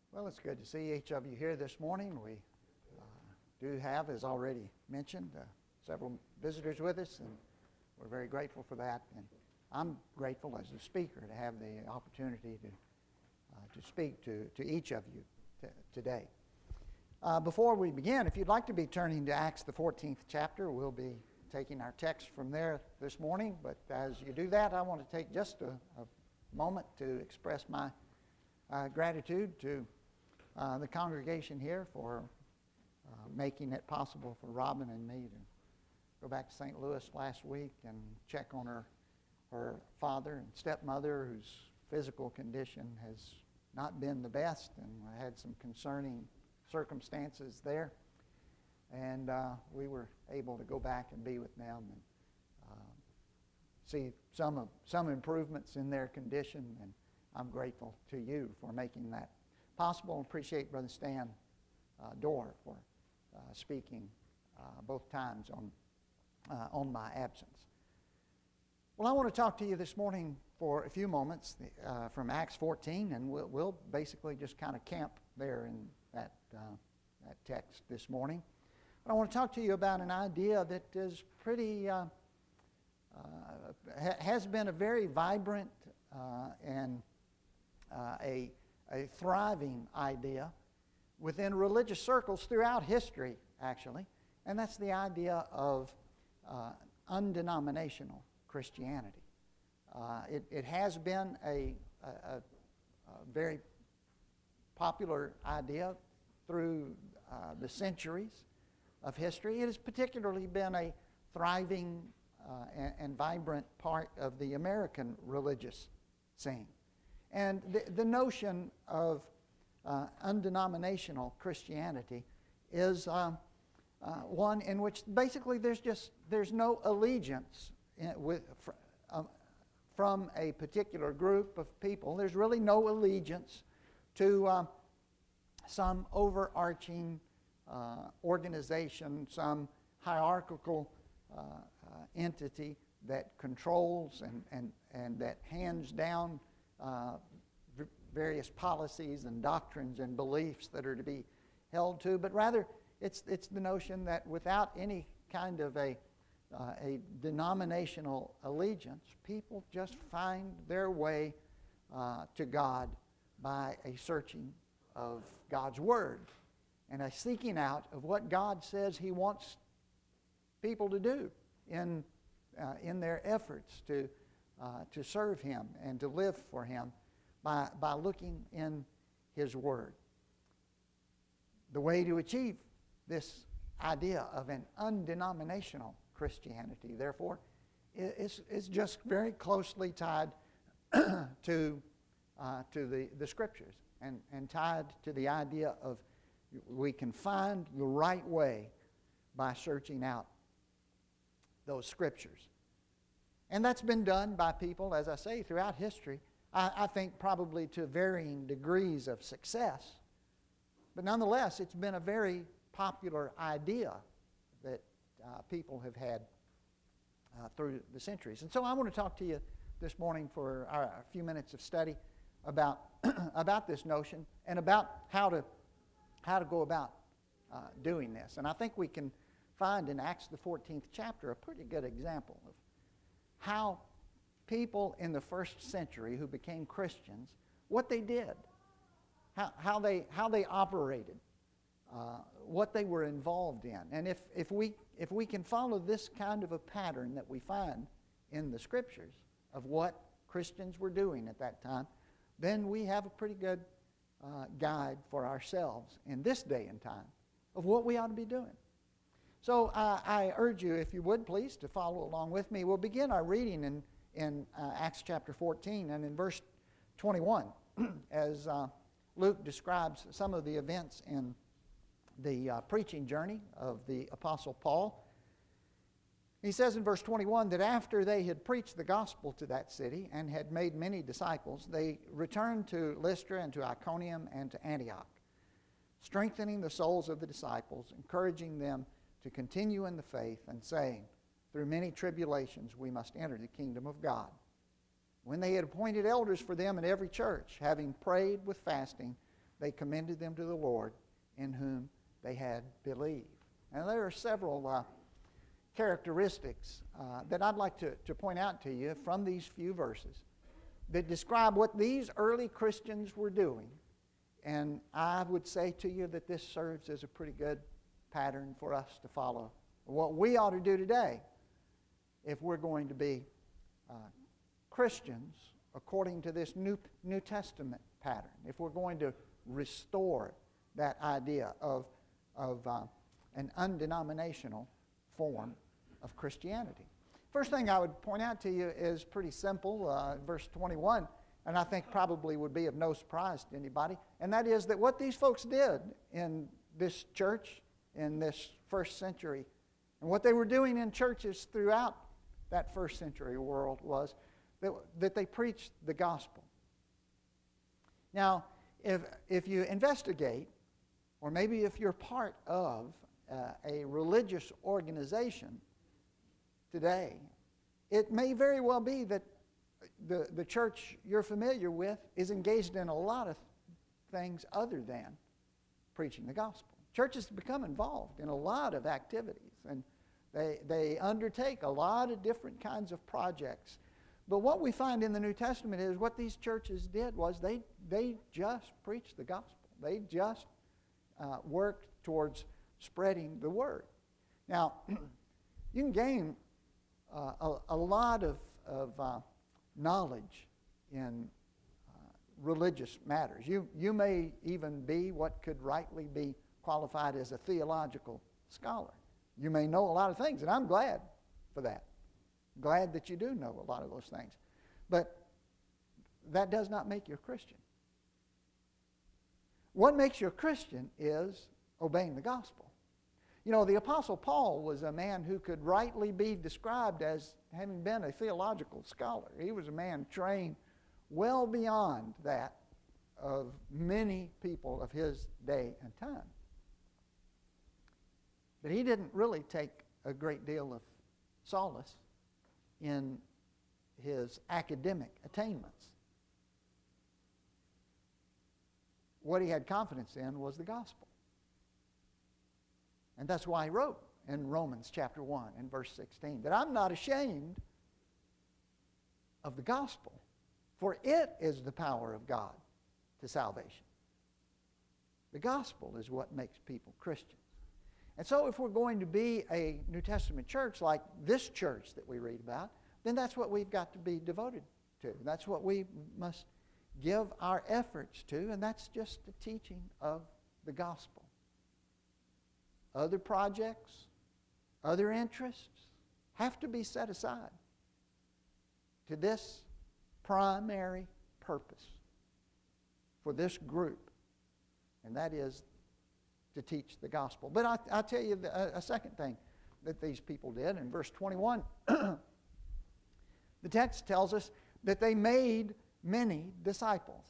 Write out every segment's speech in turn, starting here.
Well, it's good to see each of you here this morning. We do have, as already mentioned, several visitors with us, and we're very grateful for that. And I'm grateful as a speaker to have the opportunity to speak to each of you today. Before we begin, if you'd like to be turning to Acts the 14th chapter, we'll be taking our text from there this morning. But as you do that, I want to take just a moment to express my gratitude to the congregation here for making it possible for Robin and me to go back to St. Louis last week and check on her father and stepmother, whose physical condition has not been the best, and I had some concerning circumstances there. And we were able to go back and be with them and see some improvements in their condition, and I'm grateful to you for making that possible, and appreciate Brother Stan Dorr for speaking both times on my absence. Well, I want to talk to you this morning for a few moments from Acts 14, and we'll basically just kind of camp there in that text this morning. But I want to talk to you about an idea that is pretty has been a very vibrant and a thriving idea within religious circles throughout history, actually, and that's the idea of undenominational Christianity. It has been a very popular idea through the centuries of history. It has particularly been a thriving and vibrant part of the American religious scene. And the notion of undenominational Christianity is one in which basically there's no allegiance from a particular group of people. There's really no allegiance to some overarching organization, some hierarchical entity that controls and that hands down various policies and doctrines and beliefs that are to be held to, but rather it's the notion that without any kind of a denominational allegiance, people just find their way to God by a searching of God's Word and a seeking out of what God says He wants people to do in their efforts to serve Him and to live for Him by looking in His Word. The way to achieve this idea of an undenominational Christianity, therefore, is just very closely tied to the Scriptures and tied to the idea of we can find the right way by searching out those Scriptures. And that's been done by people, as I say, throughout history. I think probably to varying degrees of success. But nonetheless, it's been a very popular idea that people have had through the centuries. And so I want to talk to you this morning for a few minutes of study about about this notion and about how to go about doing this. And I think we can find in Acts the 14th chapter a pretty good example of how people in the first century who became Christians, what they did, how they operated, what they were involved in. And if we can follow this kind of a pattern that we find in the Scriptures of what Christians were doing at that time, then we have a pretty good guide for ourselves in this day and time of what we ought to be doing. So I urge you, if you would please, to follow along with me. We'll begin our reading in Acts chapter 14 and in verse 21 as Luke describes some of the events in the preaching journey of the Apostle Paul. He says in verse 21 that after they had preached the gospel to that city and had made many disciples, they returned to Lystra and to Iconium and to Antioch, strengthening the souls of the disciples, encouraging them to continue in the faith, and saying, through many tribulations we must enter the kingdom of God. When they had appointed elders for them in every church, having prayed with fasting, they commended them to the Lord in whom they had believed. And there are several characteristics that I'd like to point out to you from these few verses that describe what these early Christians were doing. And I would say to you that this serves as a pretty good pattern for us to follow. What we ought to do today if we're going to be Christians according to this New Testament pattern, if we're going to restore that idea of an undenominational form of Christianity. First thing I would point out to you is pretty simple, verse 21, and I think probably would be of no surprise to anybody, and that is that what these folks did in this church in this first century, and what they were doing in churches throughout that first century world was that they preached the gospel. Now, if you investigate, or maybe if you're part of a religious organization today, it may very well be that the church you're familiar with is engaged in a lot of things other than preaching the gospel. Churches become involved in a lot of activities, and they undertake a lot of different kinds of projects. But what we find in the New Testament is what these churches did was they just preached the gospel. They just worked towards spreading the word. Now, you can gain a lot of knowledge in religious matters. You may even be what could rightly be qualified as a theological scholar. You may know a lot of things, and I'm glad for that. Glad that you do know a lot of those things. But that does not make you a Christian. What makes you a Christian is obeying the gospel. You know, the Apostle Paul was a man who could rightly be described as having been a theological scholar. He was a man trained well beyond that of many people of his day and time. But he didn't really take a great deal of solace in his academic attainments. What he had confidence in was the gospel. And that's why he wrote in Romans chapter 1 and verse 16 that I'm not ashamed of the gospel, for it is the power of God to salvation. The gospel is what makes people Christians. And so if we're going to be a New Testament church like this church that we read about, then that's what we've got to be devoted to. That's what we must give our efforts to, and that's just the teaching of the gospel. Other projects, other interests have to be set aside to this primary purpose for this group, and that is to teach the gospel. But I'll tell you a second thing that these people did. In verse 21, the text tells us that they made many disciples.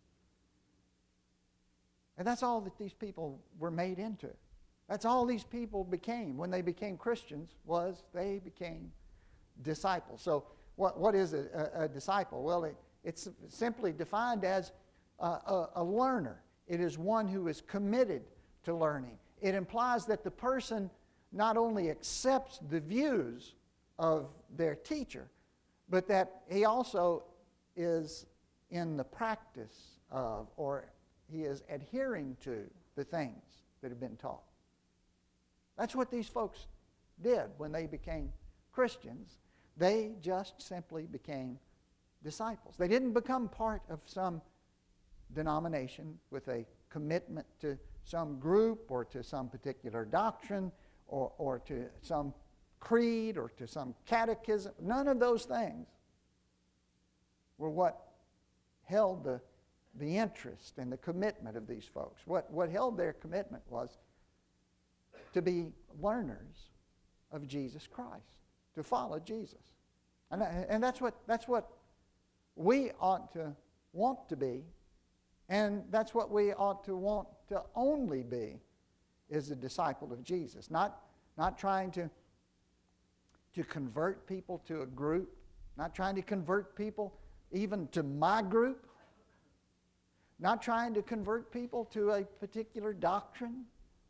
And that's all that these people were made into. That's all these people became when they became Christians, was they became disciples. So what is a disciple? Well, it's simply defined as a learner. It is one who is committed to learning. It implies that the person not only accepts the views of their teacher, but that he also is in the practice of, or he is adhering to the things that have been taught. That's what these folks did when they became Christians. They just simply became disciples. They didn't become part of some denomination with a commitment to some group or to some particular doctrine or to some creed or to some catechism. None of those things were what held the interest and the commitment of these folks. What held their commitment was to be learners of Jesus Christ, to follow Jesus. And that's what we ought to want to be, and that's what we ought to want to only be, is a disciple of Jesus. Not trying to convert people to a group, not trying to convert people even to my group, not trying to convert people to a particular doctrine.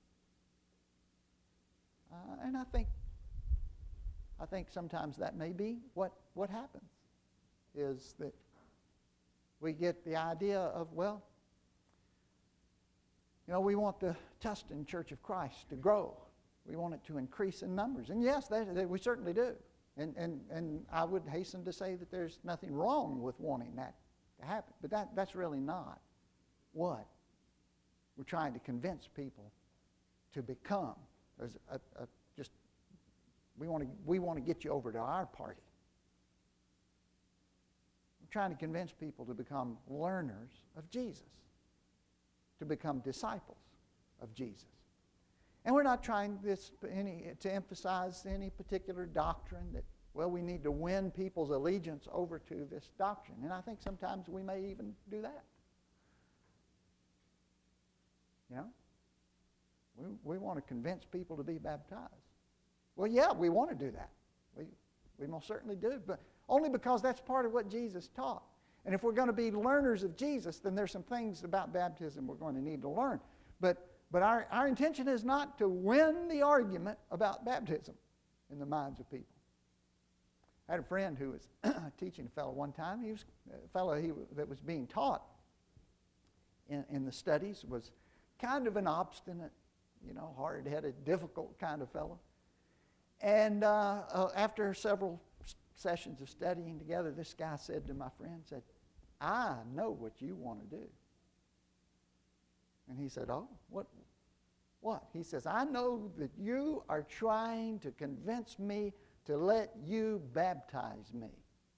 And I think sometimes that may be what happens, is that we get the idea of, well, we want the Tustin Church of Christ to grow. We want it to increase in numbers. And yes, we certainly do. And I would hasten to say that there's nothing wrong with wanting that to happen. But that's really not what we're trying to convince people to become. There's we want to get you over to our party. We're trying to convince people to become learners of Jesus, to become disciples of Jesus. And we're not trying to emphasize any particular doctrine that, well, we need to win people's allegiance over to this doctrine. And I think sometimes we may even do that. We want to convince people to be baptized. Well, yeah, we want to do that. We most certainly do, but only because that's part of what Jesus taught. And if we're going to be learners of Jesus, then there's some things about baptism we're going to need to learn. But our intention is not to win the argument about baptism in the minds of people. I had a friend who was teaching a fellow one time. He was a fellow that was being taught in the studies, was kind of an obstinate, hard-headed, difficult kind of fellow. And after several sessions of studying together, this guy said to my friend, I know what you want to do. And he said, oh, what? He says, I know that you are trying to convince me to let you baptize me.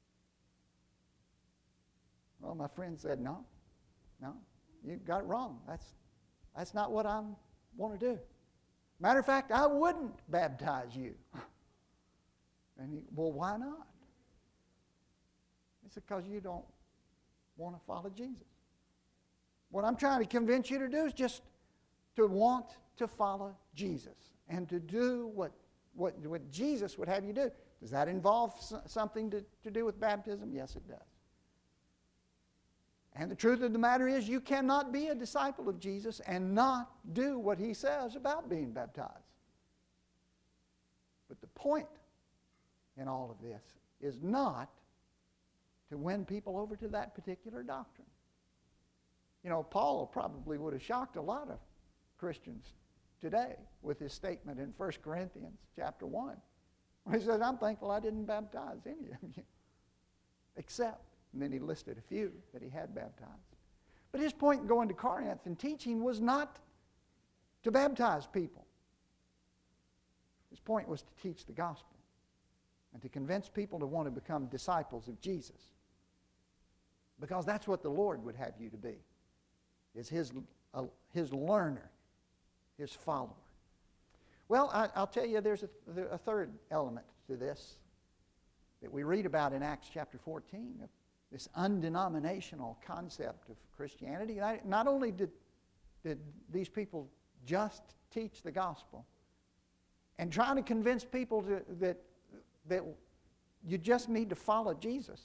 Well, my friend said, no, you got it wrong. That's not what I want to do. Matter of fact, I wouldn't baptize you. And well, why not? He said, because you don't want to follow Jesus. What I'm trying to convince you to do is just to want to follow Jesus and to do what Jesus would have you do. Does that involve something to do with baptism? Yes, it does. And the truth of the matter is, you cannot be a disciple of Jesus and not do what he says about being baptized. But the point in all of this is not to win people over to that particular doctrine. Paul probably would have shocked a lot of Christians today with his statement in 1 Corinthians chapter 1. He says, I'm thankful I didn't baptize any of you, except, and then he listed a few that he had baptized. But his point in going to Corinth and teaching was not to baptize people. His point was to teach the gospel and to convince people to want to become disciples of Jesus. Because that's what the Lord would have you to be, is his learner, his follower. Well, I'll tell you, there's a third element to this that we read about in Acts chapter 14, this undenominational concept of Christianity. Not only did these people just teach the gospel and trying to convince people that you just need to follow Jesus,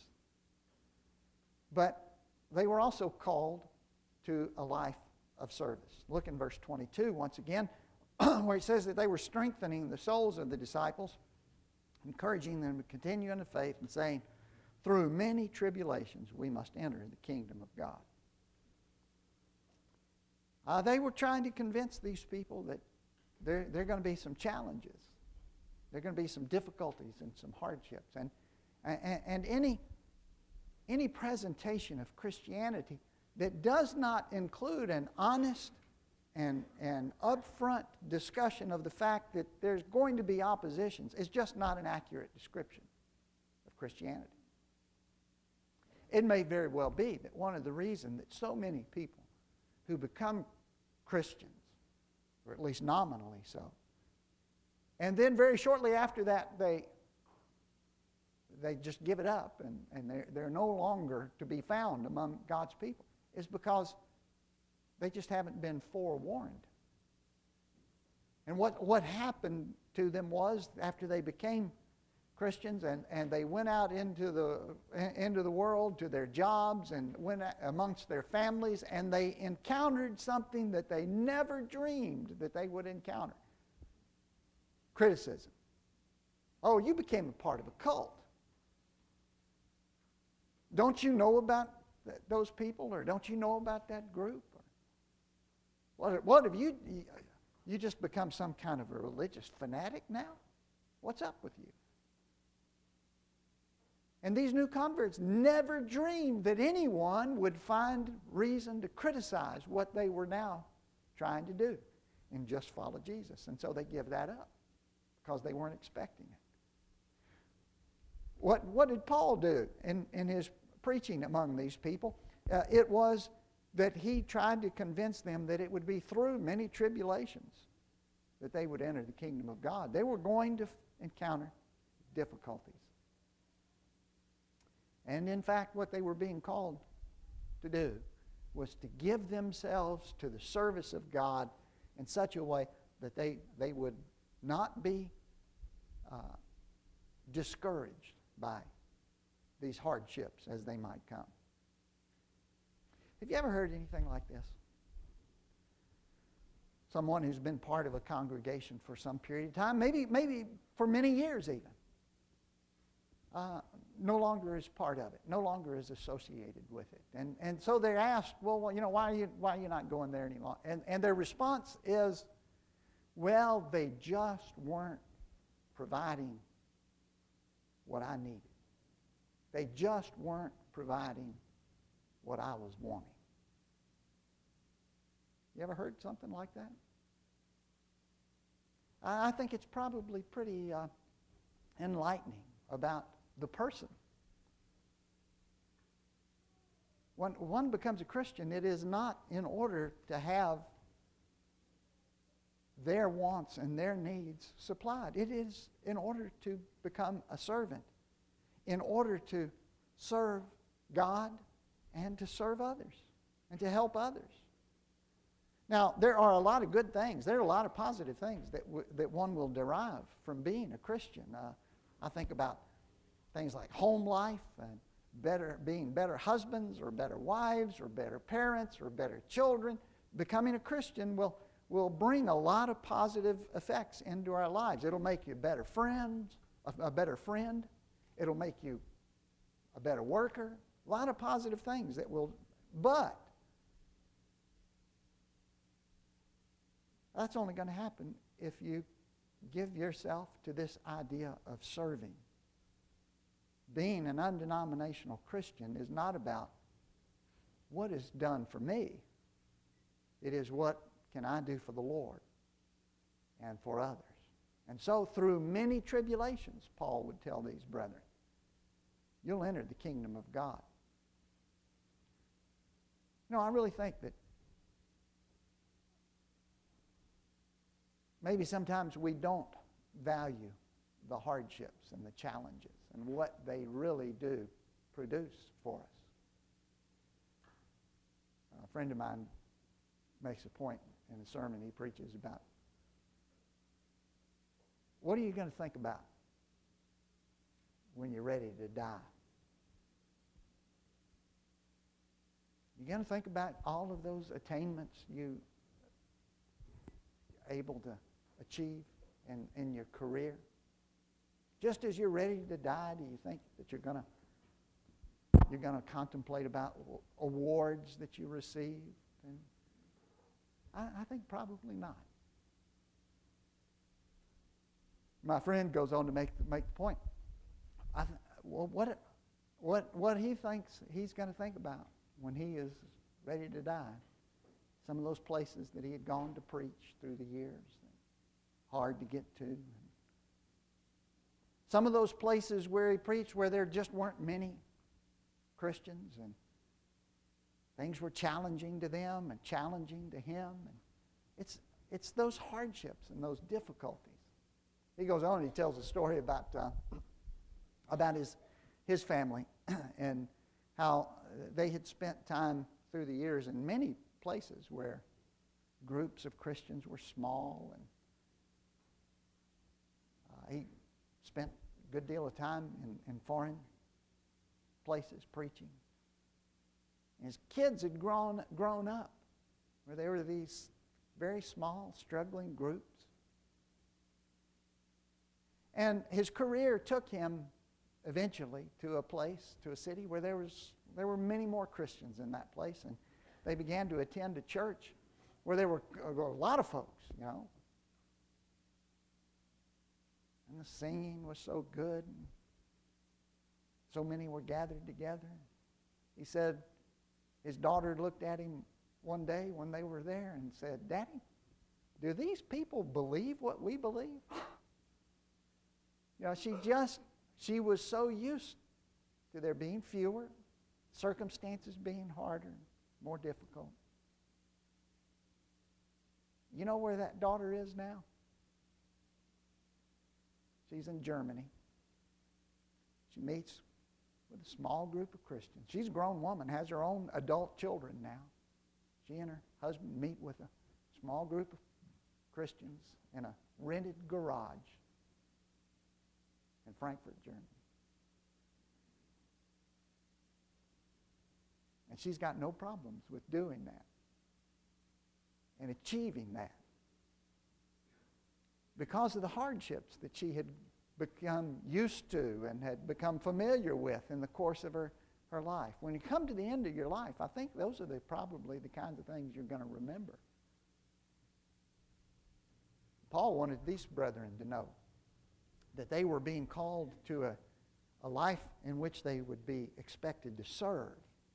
but they were also called to a life of service. Look in verse 22 once again, where it says that they were strengthening the souls of the disciples, encouraging them to continue in the faith, and saying, through many tribulations we must enter the kingdom of God. They were trying to convince these people that there are going to be some challenges. There are going to be some difficulties and some hardships. And any presentation of Christianity that does not include an honest and upfront discussion of the fact that there's going to be oppositions is just not an accurate description of Christianity. It may very well be that one of the reasons that so many people who become Christians, or at least nominally so, and then very shortly after that they just give it up and they're no longer to be found among God's people, is because they just haven't been forewarned. And what happened to them was, after they became Christians, and they went out into the world to their jobs and went amongst their families, and they encountered something that they never dreamed that they would encounter. Criticism. Oh, you became a part of a cult. Don't you know about those people, or don't you know about that group? What have you just become some kind of a religious fanatic now? What's up with you? And these new converts never dreamed that anyone would find reason to criticize what they were now trying to do and just follow Jesus. And so they give that up because they weren't expecting it. What did Paul do in his preaching among these people? It was that he tried to convince them that it would be through many tribulations that they would enter the kingdom of God. They were going to encounter difficulties. And in fact, what they were being called to do was to give themselves to the service of God in such a way that they would not be discouraged by these hardships as they might come. Have you ever heard anything like this? Someone who's been part of a congregation for some period of time, maybe for many years even, no longer is part of it, no longer is associated with it. And so they're asked, well, why are you not going there any longer? And their response is, well, they just weren't providing what I needed. They just weren't providing what I was wanting. You ever heard something like that? I think it's probably pretty enlightening about the person. When one becomes a Christian, it is not in order to have their wants and their needs supplied. It is in order to become a servant, in order to serve God and to serve others and to help others. Now, there are a lot of good things. There are a lot of positive things that one will derive from being a Christian. I think about things like home life and being better husbands or better wives or better parents or better children. Becoming a Christian will bring a lot of positive effects into our lives. It'll make you a better friend. It'll make you a better worker. A lot of positive things that will, but that's only going to happen if you give yourself to this idea of serving. Being an undenominational Christian is not about what is done for me. It is what can I do for the Lord and for others. And so through many tribulations, Paul would tell these brethren, you'll enter the kingdom of God. I really think that maybe sometimes we don't value the hardships and the challenges and what they really do produce for us. A friend of mine makes a point in a sermon he preaches about, what are you going to think about when you're ready to die? You're going to think about all of those attainments you able to achieve in your career. Just as you're ready to die, do you think that you're going to contemplate about awards that you received? And I think probably not. My friend goes on to make the point. What he thinks he's going to think about when he is ready to die. Some of those places that he had gone to preach through the years, hard to get to. Some of those places where he preached where there just weren't many Christians, and things were challenging to them and challenging to him. And it's those hardships and those difficulties. He goes on and he tells a story about his family and how they had spent time through the years in many places where groups of Christians were small, and he spent good deal of time in foreign places preaching. And his kids had grown up where they were these very small, struggling groups. And his career took him eventually to a place, to a city where there were many more Christians in that place, and they began to attend a church where there were a lot of folks, you know. And the singing was so good. And so many were gathered together. He said his daughter looked at him one day when they were there and said, "Daddy, do these people believe what we believe?" You know, she was so used to there being fewer, circumstances being harder, more difficult. You know where that daughter is now? She's in Germany. She meets with a small group of Christians. She's a grown woman, has her own adult children now. She and her husband meet with a small group of Christians in a rented garage in Frankfurt, Germany. And she's got no problems with doing that and achieving that because of the hardships that she had become used to and had become familiar with in the course of her life. When you come to the end of your life, I think those are probably the kinds of things you're going to remember. Paul wanted these brethren to know that they were being called to a life in which they would be expected to serve,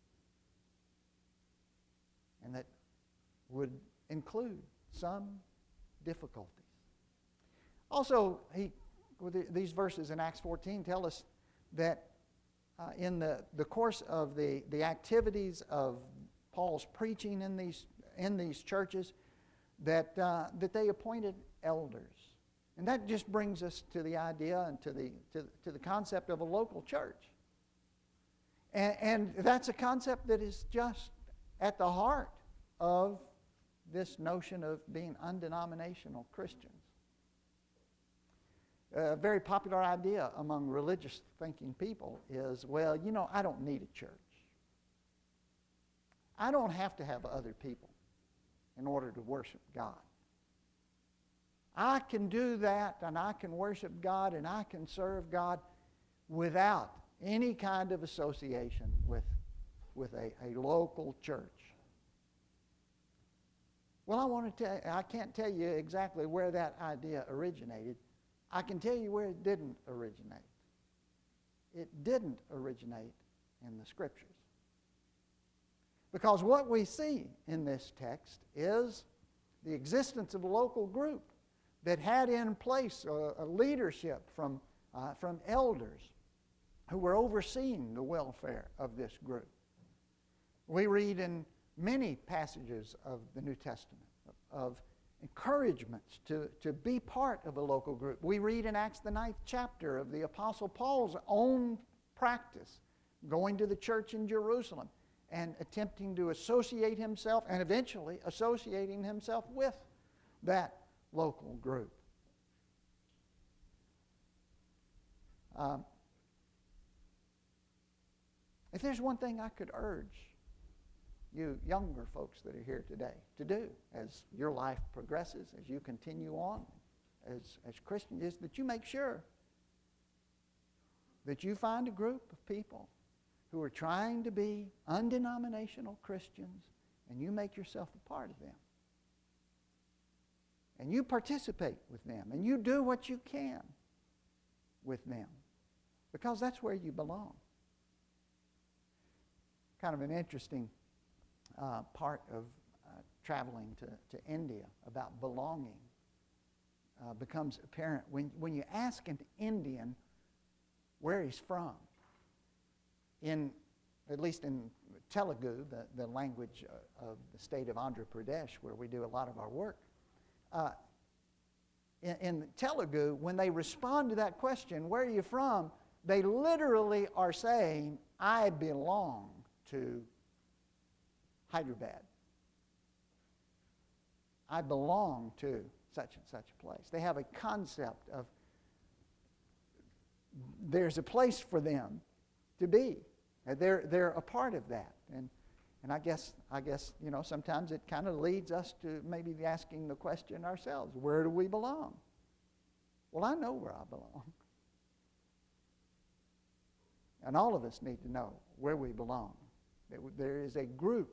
and that would include some difficulties. Also, these verses in Acts 14 tell us that in the course of the activities of Paul's preaching in these churches, that they appointed elders. And that just brings us to the idea and to the concept of a local church. And that's a concept that is just at the heart of this notion of being undenominational Christians. A very popular idea among religious thinking people is, well, you know, I don't need a church. I don't have to have other people in order to worship God. I can do that, and I can worship God, and I can serve God without any kind of association with a local church. Well, I can't tell you exactly where that idea originated. I can tell you where it didn't originate. It didn't originate in the Scriptures. Because what we see in this text is the existence of a local group that had in place a leadership from elders who were overseeing the welfare of this group. We read in many passages of the New Testament of encouragements to be part of a local group. We read in Acts the 9th chapter of the Apostle Paul's own practice, going to the church in Jerusalem and attempting to associate himself and eventually associating himself with that local group. If there's one thing I could urge you younger folks that are here today to do as your life progresses, as you continue on as Christians, is that you make sure that you find a group of people who are trying to be undenominational Christians, and you make yourself a part of them. And you participate with them, and you do what you can with them, because that's where you belong. Kind of an interesting part of traveling to India about belonging becomes apparent when you ask an Indian where he's from. At least in Telugu, the language of the state of Andhra Pradesh, where we do a lot of our work, in Telugu, when they respond to that question, where are you from, they literally are saying, I belong to Hyderabad. I belong to such and such a place. They have a concept of there's a place for them to be. They're a part of that. And I guess sometimes it kind of leads us to maybe asking the question ourselves, where do we belong? Well, I know where I belong. And all of us need to know where we belong. There is a group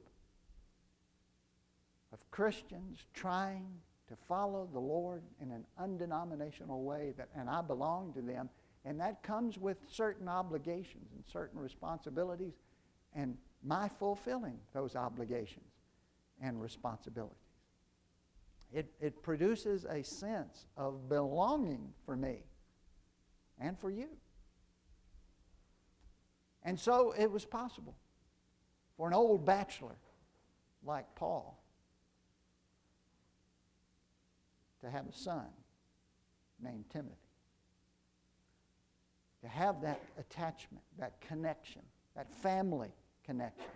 of Christians trying to follow the Lord in an undenominational way, and I belong to them. And that comes with certain obligations and certain responsibilities, and my fulfilling those obligations and responsibilities. It produces a sense of belonging for me and for you. And so it was possible for an old bachelor like Paul to have a son named Timothy. To have that attachment, that connection, that family connection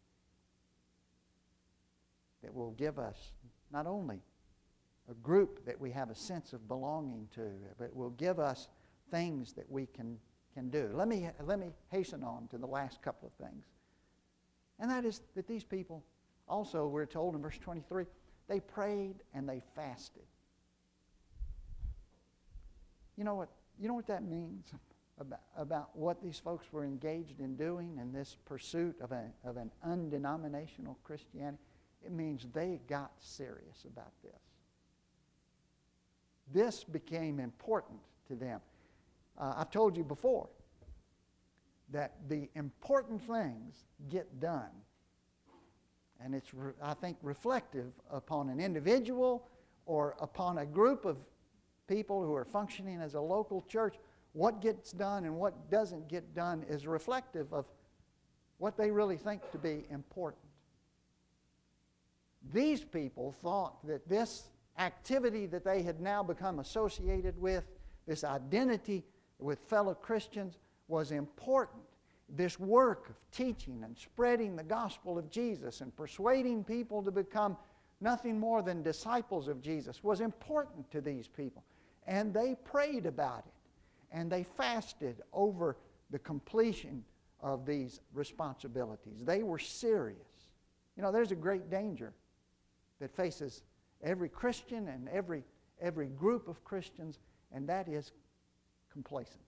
that will give us not only a group that we have a sense of belonging to, but will give us things that we can do. Let me hasten on to the last couple of things. And that is that these people also, we're told in verse 23, they prayed and they fasted. You know what that means about what these folks were engaged in doing in this pursuit of an undenominational Christianity? It means they got serious about this. This became important to them. I've told you before that the important things get done. And it's, I think, reflective upon an individual or upon a group of people who are functioning as a local church. What gets done and what doesn't get done is reflective of what they really think to be important. These people thought that this activity that they had now become associated with, this identity with fellow Christians, was important. This work of teaching and spreading the gospel of Jesus and persuading people to become nothing more than disciples of Jesus was important to these people. And they prayed about it. And they fasted over the completion of these responsibilities. They were serious. You know, there's a great danger that faces every Christian and every group of Christians, and that is complacency.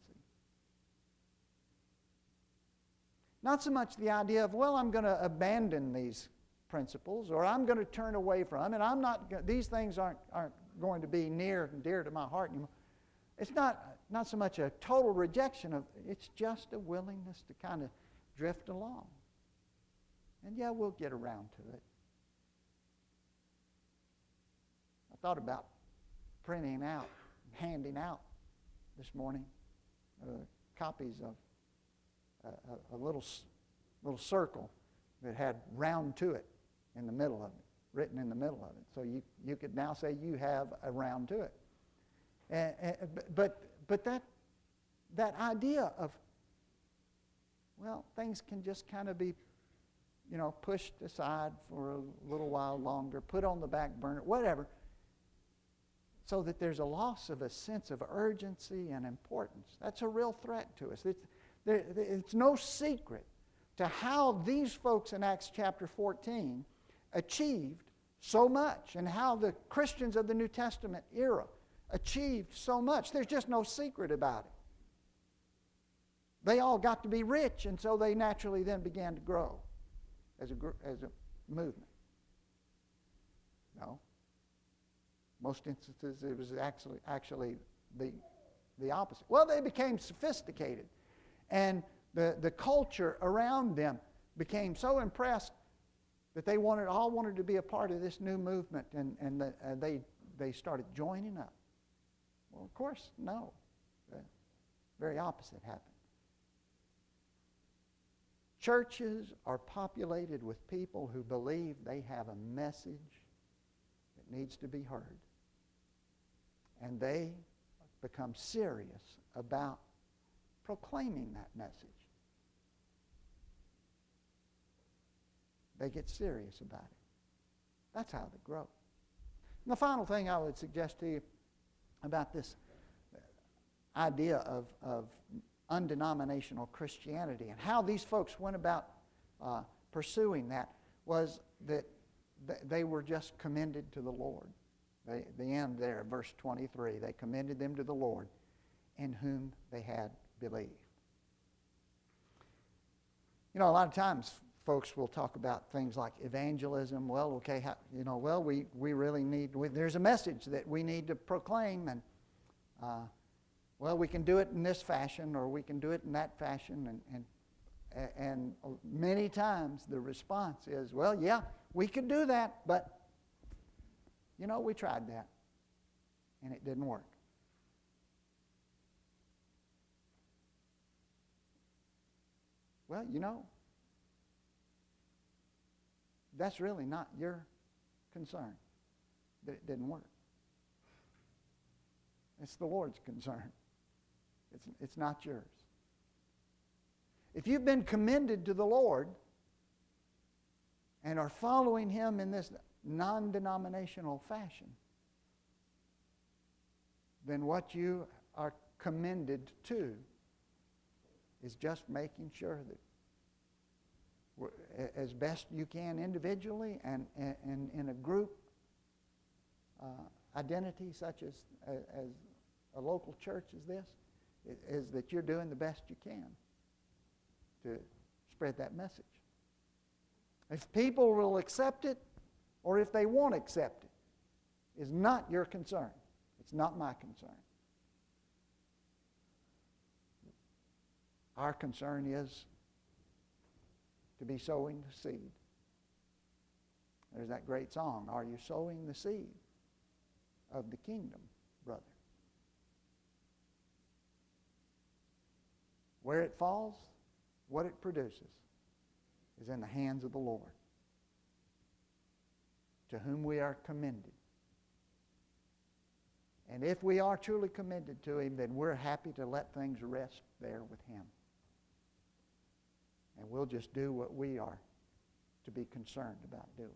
Not so much the idea of, well, I'm going to abandon these principles, or I'm going to turn away from them, and these things aren't going to be near and dear to my heart anymore. It's not so much a total rejection of, it's just a willingness to kind of drift along. And yeah, we'll get around to it. I thought about printing out, handing out this morning copies of a little circle that had round to it in the middle of it, written in the middle of it. So you could now say you have a round to it. But that idea of, well, things can just kind of be, pushed aside for a little while longer, put on the back burner, whatever, so that there's a loss of a sense of urgency and importance. That's a real threat to us. It's no secret to how these folks in Acts chapter 14 achieved so much, and how the Christians of the New Testament era achieved so much. There's just no secret about it. They all got to be rich, and so they naturally then began to grow as a movement. No. Most instances it was actually the opposite. Well, they became sophisticated, and the culture around them became so impressed that they all wanted to be a part of this new movement, and they started joining up. Well, of course, no. The very opposite happened. Churches are populated with people who believe they have a message that needs to be heard. And they become serious about proclaiming that message. They get serious about it. That's how they grow. And the final thing I would suggest to you about this idea of undenominational Christianity. And how these folks went about pursuing that was that they were just commended to the Lord. The end there, verse 23, they commended them to the Lord in whom they had believed. You know, a lot of times folks will talk about things like evangelism. Well, okay, we really need, there's a message that we need to proclaim, and well, we can do it in this fashion or we can do it in that fashion, and many times the response is, well, yeah, we could do that, but we tried that and it didn't work. Well, that's really not your concern that it didn't work. It's the Lord's concern. It's not yours. If you've been commended to the Lord and are following Him in this non-denominational fashion, then what you are commended to is just making sure that as best you can individually and in a group identity such as a local church as this, is that you're doing the best you can to spread that message. If people will accept it or if they won't accept it is not your concern. It's not my concern. Our concern is to be sowing the seed. There's that great song, "Are you sowing the seed of the kingdom, brother?" Where it falls, what it produces, is in the hands of the Lord, to whom we are commended. And if we are truly commended to Him, then we're happy to let things rest there with Him. And we'll just do what we are to be concerned about doing.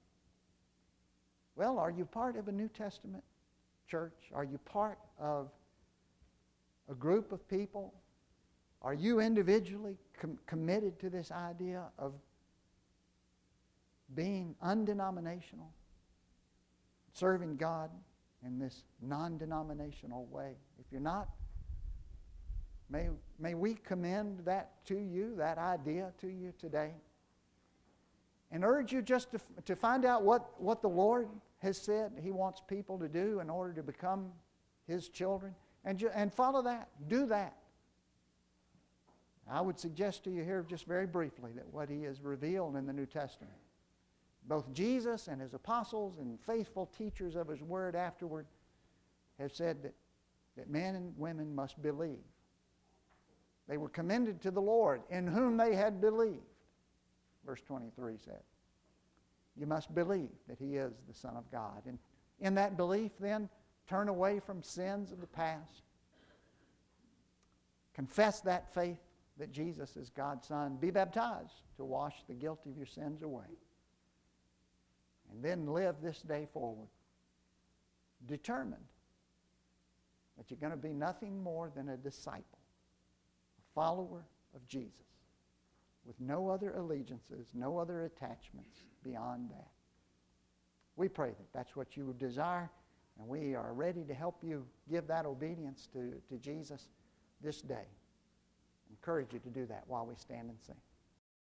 Well, are you part of a New Testament church? Are you part of a group of people? Are you individually committed to this idea of being undenominational, serving God in this non-denominational way? If you're not, may we commend that to you, that idea to you today, and urge you just to find out what the Lord has said He wants people to do in order to become His children, and follow that, do that. I would suggest to you here just very briefly that what He has revealed in the New Testament, both Jesus and His apostles and faithful teachers of His Word afterward have said that men and women must believe. They were commended to the Lord in whom they had believed. Verse 23 said, you must believe that He is the Son of God. And in that belief then, turn away from sins of the past. Confess that faith that Jesus is God's Son. Be baptized to wash the guilt of your sins away. And then live this day forward, determined that you're going to be nothing more than a disciple, a follower of Jesus, with no other allegiances, no other attachments beyond that. We pray that that's what you would desire, and we are ready to help you give that obedience to Jesus this day. Encourage you to do that while we stand and sing.